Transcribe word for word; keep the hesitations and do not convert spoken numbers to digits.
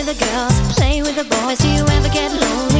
with the girls, play with the boys. Do you ever get lonely?